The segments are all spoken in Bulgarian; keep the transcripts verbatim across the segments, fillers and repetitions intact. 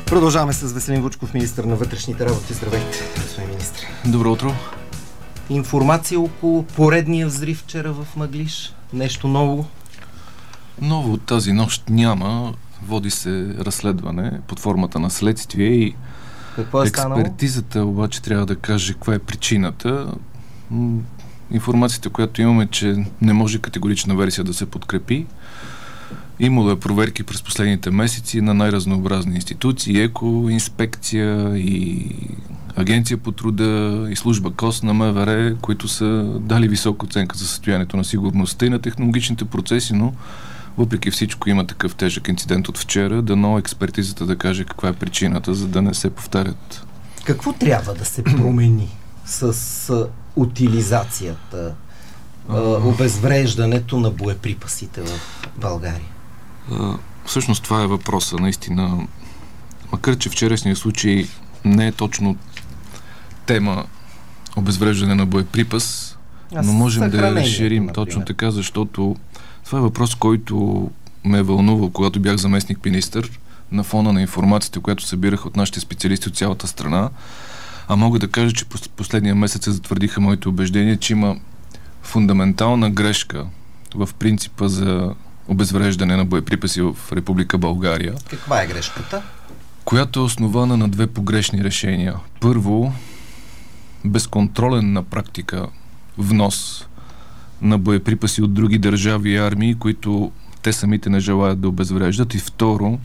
Продължаваме с Веселин Вучков, министър на вътрешните работи. Здравейте, господин министър. Добро утро. Информация около поредния взрив вчера в Мъглиж. Нещо ново? Ново от тази нощ няма. Води се разследване под формата на следствие и какво е експертизата станало? Обаче трябва да каже каква е причината. Информацията, която имаме, че не може категорична версия да се подкрепи. Имало е проверки през последните месеци на най-разнообразни институции, ЕКО, инспекция и Агенция по труда и служба КОС на МВР, които са дали висока оценка за състоянието на сигурността и на технологичните процеси, но въпреки всичко има такъв тежък инцидент от вчера, дано експертизата да каже каква е причината, за да не се повтарят. Какво трябва да се промени с утилизацията, обезвреждането на боеприпасите в България? Всъщност това е въпроса, наистина. Макар че вчерашния случай не е точно тема обезвреждане на боеприпас, а но можем да я разширим например. Точно така, защото това е въпрос, който ме е вълнувал, когато бях заместник министър, на фона на информацията, която събирах от нашите специалисти от цялата страна. А мога да кажа, че последния месец се затвърдиха моите убеждения, че има фундаментална грешка в принципа за обезвреждане на боеприпаси в Република България. Каква е грешката? Която е основана на две погрешни решения. Първо, безконтролен на практика внос на боеприпаси от други държави и армии, които те самите не желаят да обезвреждат. И второ,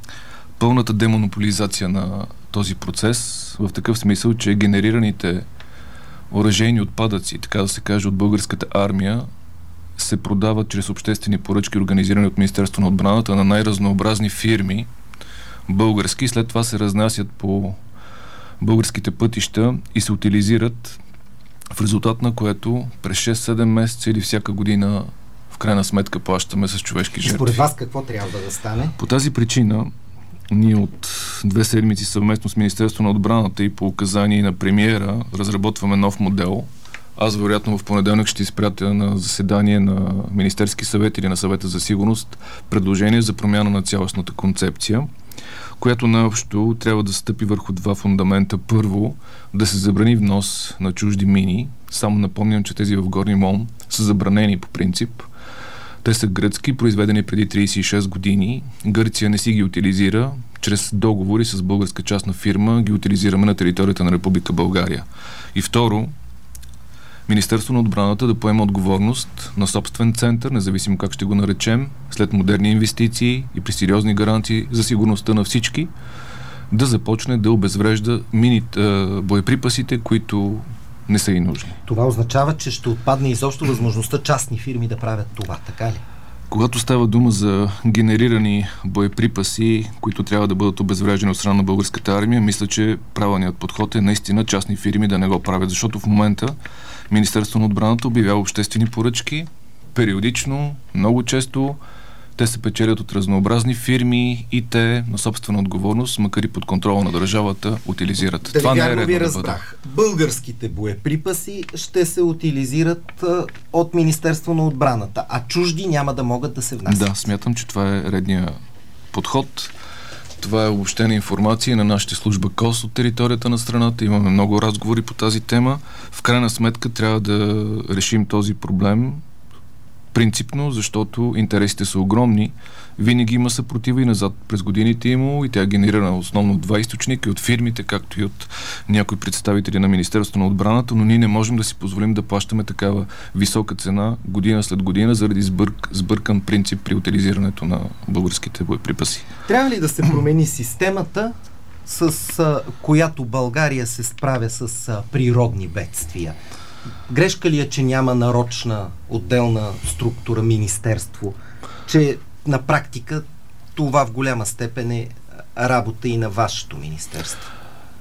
пълната демонополизация на този процес, в такъв смисъл, че генерираните оръжейни отпадъци, така да се каже, от българската армия, се продават чрез обществени поръчки, организирани от Министерството на отбраната на най-разнообразни фирми, български, и след това се разнасят по българските пътища и се утилизират, в резултат на което през шест-седем месеца или всяка година в крайна сметка плащаме с човешки жертви. Според вас какво трябва да стане? По тази причина ние от две седмици съвместно с Министерството на отбраната и по указание на премиера разработваме нов модел. Аз вероятно в понеделник ще изпратя на заседание на Министерски съвет или на Съвета за сигурност предложение за промяна на цялостната концепция, която наобщо трябва да стъпи върху два фундамента. Първо, да се забрани внос на чужди мини. Само напомням, че тези в Горни Мон са забранени по принцип. Те са гръцки, произведени преди трийсет и шест години. Гърция не си ги утилизира. Чрез договори с българска частна фирма ги утилизираме на територията на Република България. И второ, Министерство на отбраната да поема отговорност на собствен център, независимо как ще го наречем, след модерни инвестиции и при сериозни гарантии за сигурността на всички, да започне да обезврежда мини, боеприпасите, които не са и нужни. Това означава, че ще отпадне изобщо възможността частни фирми да правят това, така ли? Когато става дума за генерирани боеприпаси, които трябва да бъдат обезвреждани от страна на българската армия, мисля, че правилният подход е наистина частни фирми да не го правят, защото в момента Министерството на отбраната обявява обществени поръчки периодично, много често. Те се печелят от разнообразни фирми и те на собствена отговорност, макар и под контрола на държавата, утилизират. Да, това не е редно редно ви да разбрах. Бъде. Българските боеприпаси ще се утилизират а, от Министерство на отбраната, а чужди няма да могат да се внасят. Да, смятам, че това е редният подход. Това е обобщена информация на нашата служба КОС от територията на страната. Имаме много разговори по тази тема. В крайна сметка трябва да решим този проблем принципно, защото интересите са огромни. Винаги има съпротива и назад през годините има и тя е генерирана основно от два източника, и от фирмите, както и от някои представители на Министерството на отбраната, но ние не можем да си позволим да плащаме такава висока цена година след година заради сбърк, сбъркан принцип при утилизирането на българските боеприпаси. Трябва ли да се промени системата, с а, която България се справя с а, природни бедствия? Грешка ли е, че няма нарочна отделна структура, министерство, че на практика това в голяма степен е работа и на вашето министерство?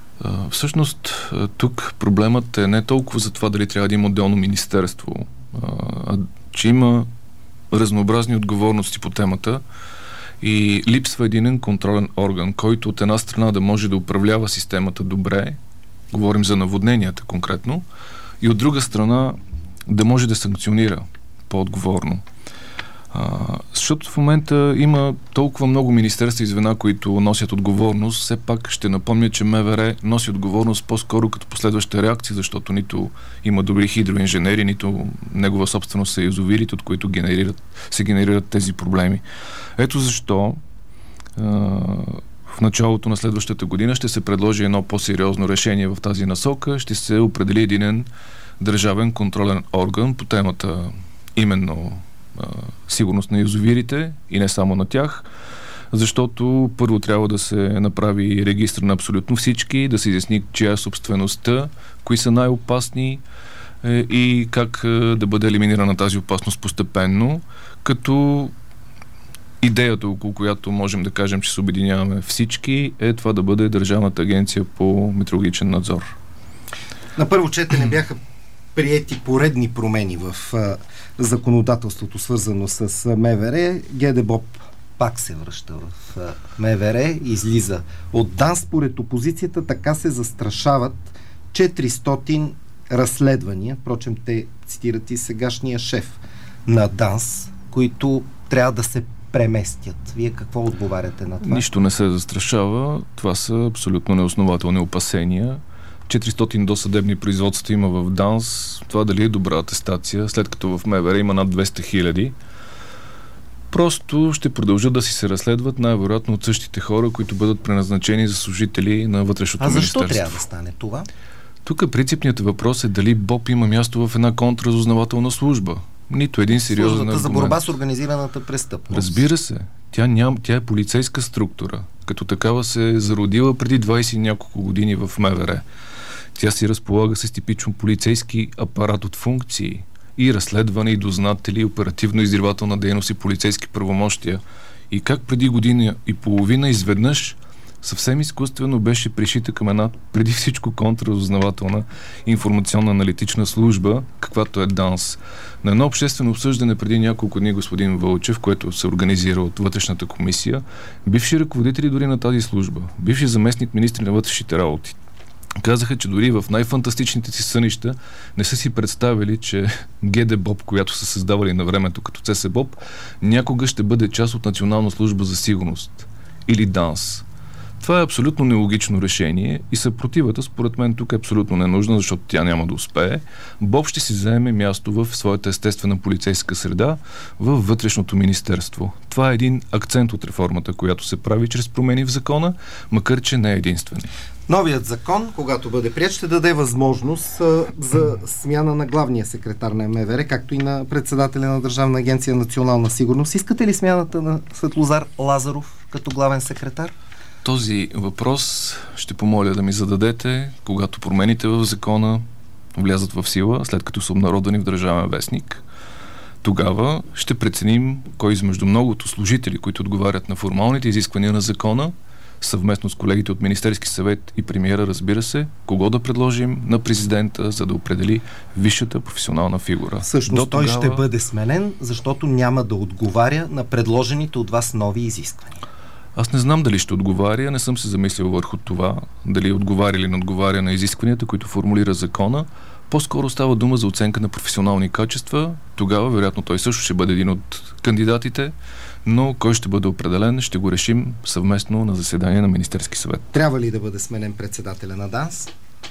А, всъщност, тук проблемът е не толкова за това дали трябва да има отделно министерство, а, а че има разнообразни отговорности по темата и липсва единен контролен орган, който от една страна да може да управлява системата добре, говорим за наводненията конкретно, и от друга страна да може да санкционира по-отговорно. А, защото в момента има толкова много министерства и звена, които носят отговорност. Все пак ще напомня, че МВР носи отговорност по-скоро като последваща реакция, защото нито има добри хидроинженери, нито негова собственост са язовирите, от които генерират, се генерират тези проблеми. Ето защо а, в началото на следващата година ще се предложи едно по-сериозно решение в тази насока. Ще се определи един държавен контролен орган по темата именно сигурност на язовирите и не само на тях, защото първо трябва да се направи регистър на абсолютно всички, да се изясни чия е собствеността, кои са най-опасни е, и как е, да бъде елиминирана тази опасност постепенно, като идеята, около която можем да кажем, че се обединяваме всички, е това да бъде Държавната агенция по метеорологичен надзор. На първо четене бяха приети поредни промени в а, законодателството, свързано с а, МВР. ГДБОП пак се връща в а, МВР, излиза от ДАНС. Според опозицията така се застрашават четиристотин разследвания. Впрочем, те цитират и сегашния шеф на ДАНС, които трябва да се преместят. Вие какво отговаряте на това? Нищо не се застрашава. Това са абсолютно неоснователни опасения. четиристотин досъдебни производства има в ДАНС. Това дали е добра атестация, след като в МВР има над двеста хиляди. Просто ще продължат да си се разследват най-вероятно от същите хора, които бъдат преназначени за служители на вътрешното министерство. А защо трябва да стане това? Тук принципният въпрос е дали БОП има място в една контразузнавателна служба. Нито един сериозен Службата аргумент. за борба с организираната престъпност. Разбира се. Тя, ням, тя е полицейска структура. Като такава се е зародила преди двайсет и няколко години в МВР. Тя си разполага с типично полицейски апарат от функции и разследване, и дознатели, и оперативно-издирвателна дейност и полицейски правомощия. И как преди година и половина изведнъж съвсем изкуствено беше пришита към една преди всичко контраразузнавателна информационна аналитична служба, каквато е ДАНС. На едно обществено обсъждане преди няколко дни господин Вълчев, което се организира от вътрешната комисия, бивши ръководители дори на тази служба, бивши заместник министри на вътрешните работи, казаха, че дори в най-фантастичните си сънища не са си представили, че ГДБОП, която са създавали на времето като ЦСБОП, някога ще бъде част от Национална служба за сигурност или ДАНС. Това е абсолютно нелогично решение и съпротивата, според мен, тук е абсолютно ненужна, защото тя няма да успее. БОП ще си заеме място в своята естествена полицейска среда във вътрешното министерство. Това е един акцент от реформата, която се прави чрез промени в закона, макар че не е единствен. Новият закон, когато бъде приет, ще даде възможност а, за смяна на главния секретар на МВР, както и на председателя на Държавна агенция национална сигурност. Искате ли смяната на Светлозар Лазаров като главен секретар? Този въпрос ще помоля да ми зададете, когато промените в закона влязат в сила, след като са обнародвани в Държавен вестник. Тогава ще преценим кой измежду многото служители, които отговарят на формалните изисквания на закона, съвместно с колегите от Министерски съвет и премиера, разбира се, кого да предложим на президента, за да определи висшата професионална фигура. Всъщност той тогава ще бъде сменен, защото няма да отговаря на предложените от вас нови изисквания. Аз не знам дали ще отговаря, не съм се замислил върху това, дали отговаря или не отговаря на изискванията, които формулира закона. По-скоро става дума за оценка на професионални качества. Тогава, вероятно, той също ще бъде един от кандидатите, но кой ще бъде определен, ще го решим съвместно на заседание на Министерски съвет. Трябва ли да бъде сменен председателя на ДАНС?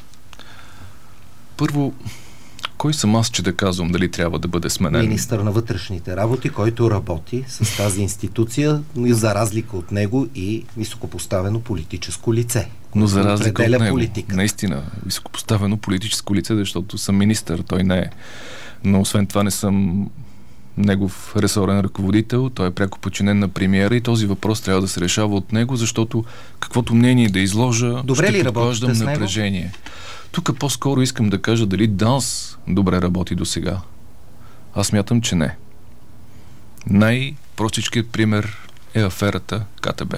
Първо, кой съм аз, че да казвам дали трябва да бъде сменен? Министър на вътрешните работи, който работи с тази институция, но и за разлика от него и високопоставено политическо лице. Но за разлика от него, политика. Наистина, високопоставено политическо лице, защото съм министър, той не е. Но освен това не съм негов ресорен ръководител, той е пряко подчинен на премиера и този въпрос трябва да се решава от него, защото каквото мнение да изложа, добре ще подклаждам напрежение. Тук по-скоро искам да кажа дали ДАНС добре работи до сега. Аз мятам, че не. Най-простичкият пример е аферата КТБ.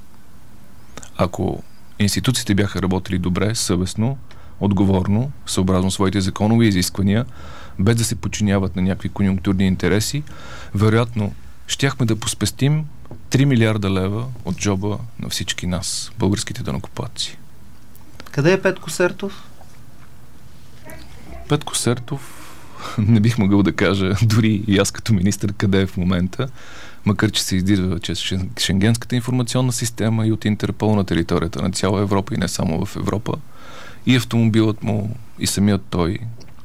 Ако институциите бяха работили добре, съвестно, отговорно, съобразно своите законови изисквания, без да се подчиняват на някакви конюнктурни интереси, вероятно щяхме да поспестим три милиарда лева от джоба на всички нас, българските данъкоплатци. Къде е Петко Сертов? Петко Сертов не бих могъл да кажа дори и аз като министър къде е в момента, макар че се издирва чрез Шенгенската информационна система и от Интерпол на територията на цяла Европа и не само в Европа. И автомобилът му, и самият той.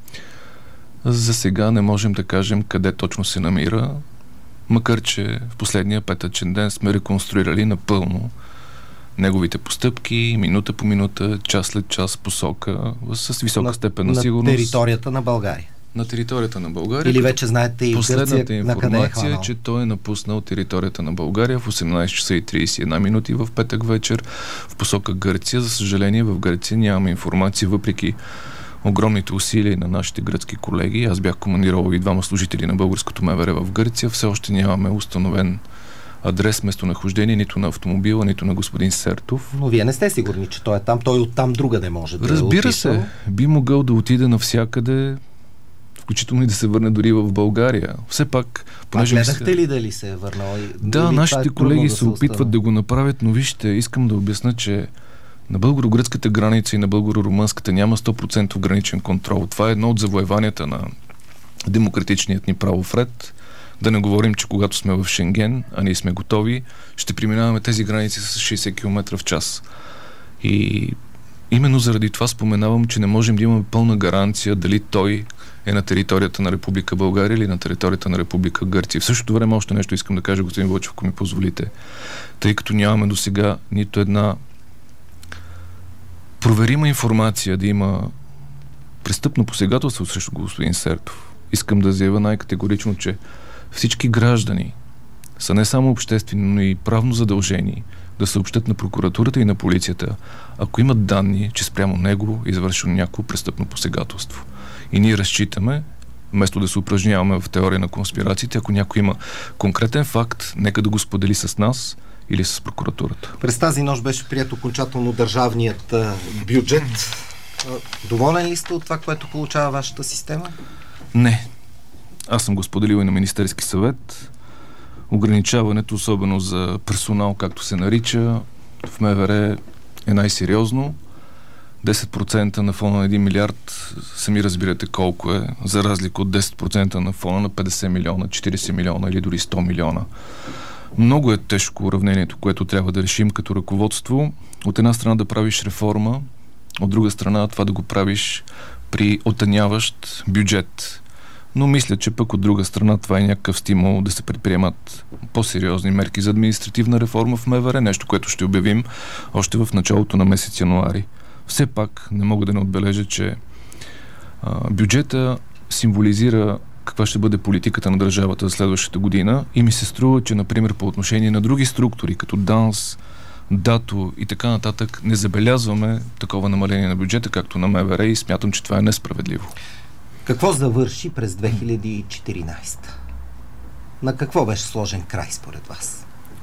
За сега не можем да кажем къде точно се намира, макар че в последния петъчен ден сме реконструирали напълно неговите постъпки, минута по минута, час след час, посока, с висока на, степен на, на сигурност. На територията на България. На територията на България. Или вече знаете и последната Гърция, информация е, е, че той е напуснал територията на България в осемнайсет часа и трийсет и една минути в петък вечер в посока Гърция. За съжаление, в Гърция нямаме информация, въпреки огромните усилия на нашите гръцки колеги. Аз бях командировал и двама служители на българското МВР в Гърция. Все още нямаме установен адрес, местонахождение нито на автомобила, нито на господин Сертов. Но вие не сте сигурни, че той е там. Той оттам другаде може да Разбира е се, би могъл да отиде навсякъде, включително и да се върне дори в България. Все пак, понеже... А гледахте ли дали се е върнал? Да, нашите е колеги да се опитват остана. да го направят, но вижте, искам да обясня, че на българо-гръцката граница и на българо-румънската няма сто процента граничен контрол. Това е едно от завоеванията на демократичният ни правов ред. Да не говорим, че когато сме в Шенген, а ние сме готови, ще преминаваме тези граници с шейсет километра в час. И именно заради това споменавам, че не можем да имаме пълна гаранция дали той е на територията на Република България или на територията на Република Гърция. В същото време още нещо искам да кажа, господин Вълчев, ако ми позволите. Тъй като нямаме до сега нито една проверима информация да има престъпно посегателство срещу господин Сертов. Искам да заявя най-категорично, че всички граждани са не само обществени, но и правно задължени да съобщат на прокуратурата и на полицията, ако имат данни, че спрямо него е извършено някакво престъпно посегателство. И ние разчитаме, вместо да се упражняваме в теория на конспирациите, ако някой има конкретен факт, нека да го сподели с нас или с прокуратурата. През тази нощ беше прият окончателно държавният а, бюджет. Доволен ли сте от това, което получава вашата система? Не. Аз съм го споделил и на Министерски съвет. Ограничаването, особено за персонал, както се нарича, в МВР е най-сериозно. десет процента на фона на един милиард, сами разбирате колко е, за разлика от десет процента на фона на петдесет милиона, четирийсет милиона или дори сто милиона. Много е тежко уравнението, което трябва да решим като ръководство. От една страна да правиш реформа, от друга страна това да го правиш при отъняващ бюджет. Но мисля, че пък от друга страна това е някакъв стимул да се предприемат по-сериозни мерки за административна реформа в МВР, нещо, което ще обявим още в началото на месец януари. Все пак не мога да не отбележа, че а, бюджета символизира каква ще бъде политиката на държавата за следващата година и ми се струва, че, например, по отношение на други структури, като ДАНС, ДАТО и така нататък, не забелязваме такова намаление на бюджета, както на МВР, и смятам, че това е несправедливо. Какво завърши през две хиляди и четиринайсета? На какво беше сложен край според вас?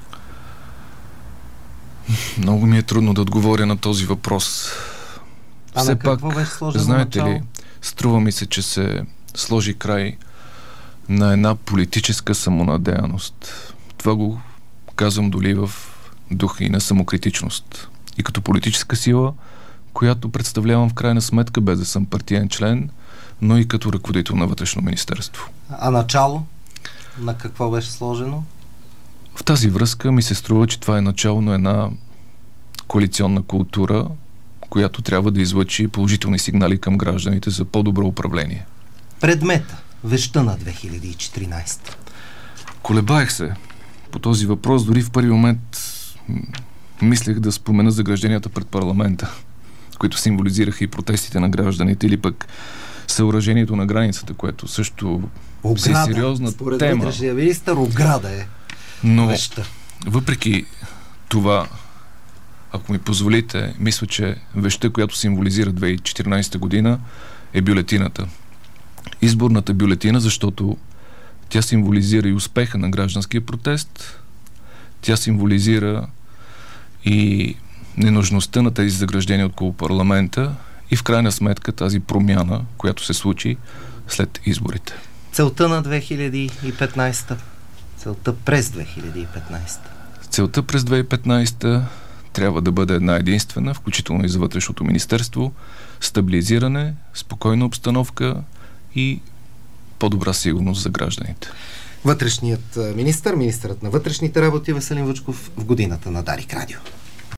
Много ми е трудно да отговоря на този въпрос. А Все на какво пак, беше сложено знаете начало? ли, струва ми се, че се сложи край на една политическа самонадеяност. Това го казвам доли в духа и на самокритичност. И като политическа сила, която представлявам в крайна сметка, без да съм партиен член, но и като ръководител на Вътрешно министерство. А начало? На какво беше сложено? В тази връзка ми се струва, че това е начало на една коалиционна култура, която трябва да излъчи положителни сигнали към гражданите за по-добро управление. Предмета, вещта на две хиляди и четиринайсета. Колебаех се по този въпрос. Дори в първи момент мислех да спомена загражденията пред парламента, които символизираха и протестите на гражданите, или пък съоръжението на границата, което също ограда, е сериозна според тема. Според вътрешния министър, ограда е Но вещта. Въпреки това, ако ми позволите, мисля, че вещта, която символизира две хиляди и четиринайсета година, е бюлетината. Изборната бюлетина, защото тя символизира и успеха на гражданския протест, тя символизира и ненужността на тези заграждения около парламента и в крайна сметка тази промяна, която се случи след изборите. Целта на две хиляди и петнайсета. Целта през две хиляди и петнайсета. Целта през две хиляди и петнайсета трябва да бъде една единствена, включително и за Вътрешното министерство: стабилизиране, спокойна обстановка и по-добра сигурност за гражданите. Вътрешният министър, министърът на вътрешните работи Веселин Вучков в годината на Дарик Радио.